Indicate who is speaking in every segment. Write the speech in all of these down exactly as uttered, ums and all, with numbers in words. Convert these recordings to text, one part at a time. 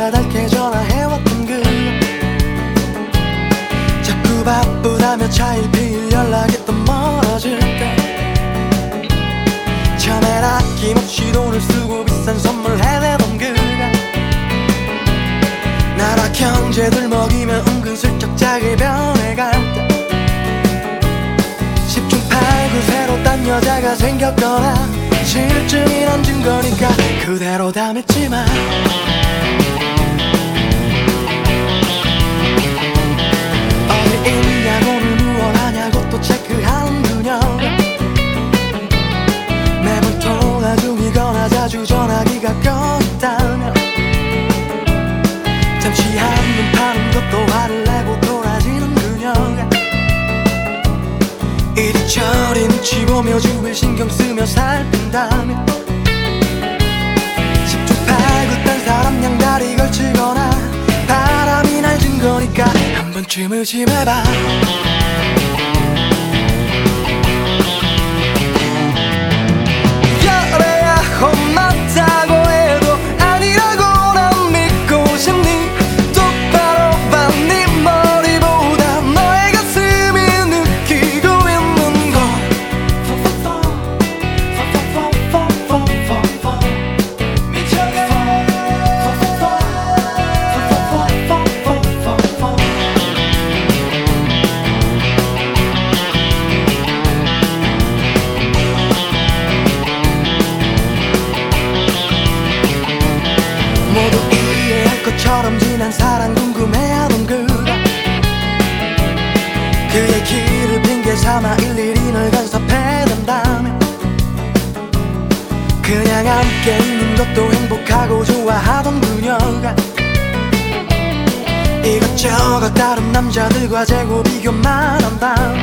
Speaker 1: 까닭에 전화해왔던 그 자꾸 바쁘다며 차일피일 연락이 또 멀어질까. 처음엔 아낌없이 돈을 쓰고 비싼 선물 해대던 그가 나라 경제들 먹이면 은근슬쩍 자기 변해갈 때 십중팔구 새로 딴 여자가 생겼거나 실증이 난 증거니까 그대로 다 믿지마. 어디 있냐고는 무얼하냐고 또 체크하는 그녀가 매번 통화 중이거나 자주 전화기가 꺼있다며 잠시 한눈 파는 것도 화를 내고 돌아지는 그녀가 이리저리 눈치 보며 주위를 신경 쓰며 살핀다며 십중팔구 딴 사람 양다리 걸치거나 바람이 날 증거니까 한 번쯤 의심해봐. 그래야 험맞다고 해도 아니라고 난 믿고 싶니. 똑바로 봐 네 머리보다 너의 가슴이 느끼고 있는 걸. 모두 이해할 것처럼 지난 사랑 궁금해하던 그가 그의 길을 핑계삼아 일일이 널 간섭해댄다며 그냥 함께 있는 것도 행복하고 좋아하던 그녀가 이것저것 다른 남자들과 재고 비교만 한다며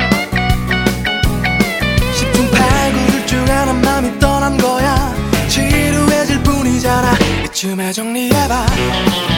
Speaker 1: 십중팔구 둘 중 하나 맘이 떠난 거야. 지루해질 뿐이잖아. 이쯤에 정리해봐.